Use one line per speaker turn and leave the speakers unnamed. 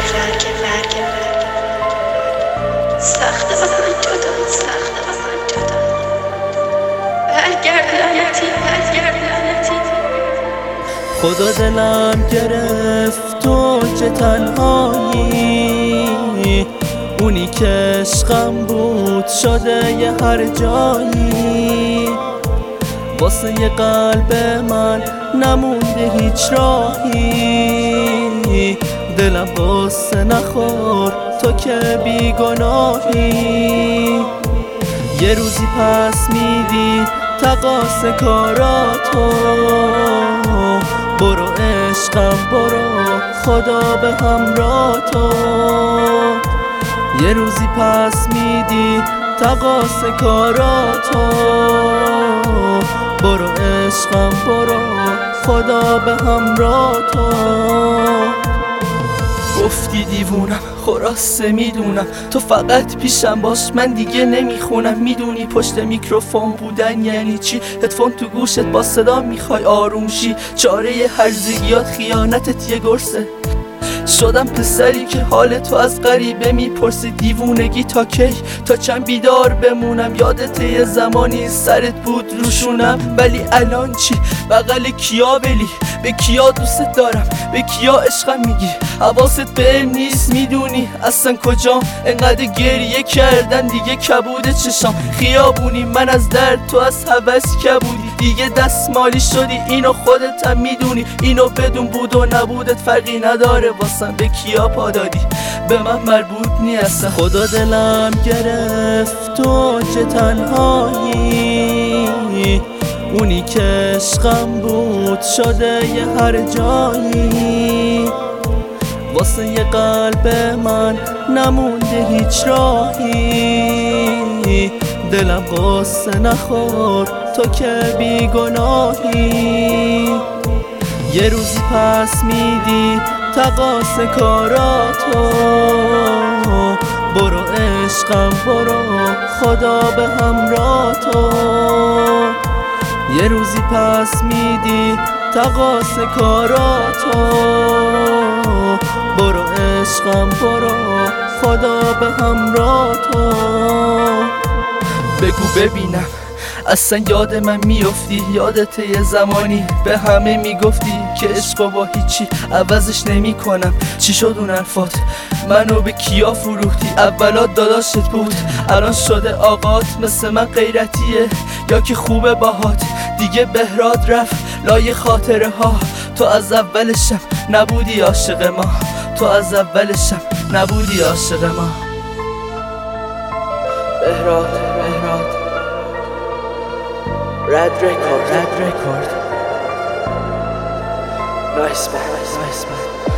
سخت واسم جدا، سخت واسم جدا. برگرد لعنتی، برگرد لعنتی.
خدا دلم گرفت تو که تنهایی، اونی که عشقم بود شده یه هر جایی. واسه یه قلب من نمونده هیچ راهی، دلم غصه نخور تو که بیگناهی. یه روزی پس میدی تقاص کاراتو، برو عشقم برو خدا به همراه تو. یه روزی پس میدی تقاص کاراتو، برو عشقم برو خدا به همراه تو. گفتی دیوونم خلاصه میدونم، تو فقط پیشم باش من دیگه نمیخونم. میدونی پشت میکروفون بودن یعنی چی، هدفون تو گوشت با صدا میخوای آروم شی. چاره هرزگیات خیانتت یه گرسه، شدم پسری که حال تو از غریبه میپرسی. دیوونگی تا کی، تا چند بیدار بمونم؟ یادت یه زمانی سرت بود روشونم، ولی الان چی؟ بغل کیا بلی؟ به کیا دوست دارم؟ به کیا عشقم میگی؟ حواست بهم نیست میدونی اصلا کجام؟ انقدر گریه کردن دیگه کبوده چشام. خیابونی من از درد، تو از هوس کبودی. دیگه دستمالی شدی اینو خودت هم میدونی. اینو بدون بود و نبودت فرقی نداره واسم، به کیا پا دادی به من مربوط نیست. خدا دلم گرفت تو که تنهایی، اونی که عشقم بود شده یه هر جایی. واسه یه قلب من نمونده هیچ راهی، دلم غصه نخور تو که بیگناهی. یه روزی پس میدی تقاص کاراتو، برو عشقم برو خدا به همراه تو. یه روزی پس میدی تقاص کاراتو، برو عشقم برو خدا به همراه تو. بگو ببینم اصلا یاد من میافتی؟ یادت یه زمانی به همه میگفتی که عشقو با هیچی عوضش نمی کنم. چی شد اون حرفات؟ منو به کیا فروختی؟ اولات داداشت بود الان شده آقات. مثل من غیرتیه یا که خوبه باهات؟ دیگه بهراد رفت لای خاطره ها. تو از اولشم نبودی عاشق ما، تو از اولشم نبودی عاشق ما. بهراد رد رکورد نایس بند